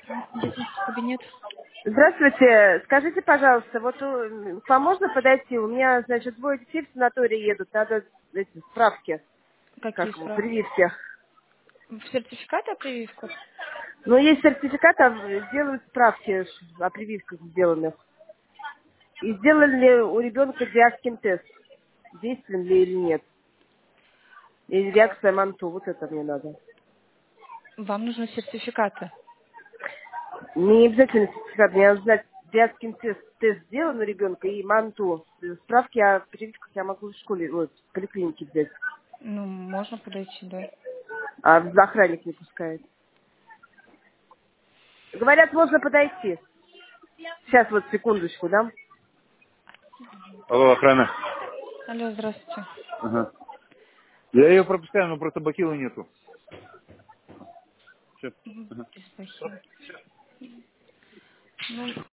Медицинский кабинет. Здравствуйте. Скажите, пожалуйста, вот к вам можно подойти? У меня, значит, двое детей в санаторий едут. Надо эти справки, Какие как его, справки? прививки. В сертификат о прививках? Ну, есть сертификат, делают справки о прививках сделанных. И сделали ли у ребенка диагностический тест, действен ли или нет. И реакция МАНТУ, вот это мне надо. Вам нужны сертификаты. Не обязательно сертификат, мне надо знать, диагностический тест сделан у ребенка и МАНТУ. Справки о прививках я могу в школе, вот, в поликлинике взять. Ну, можно подойти, да. А охранник не пускает. Говорят, можно подойти. Сейчас вот секундочку, да? Алло, охрана. Алло, здравствуйте. Ага. Я ее пропускаю, но просто бахила нету. Всё. Без бахил. Ну,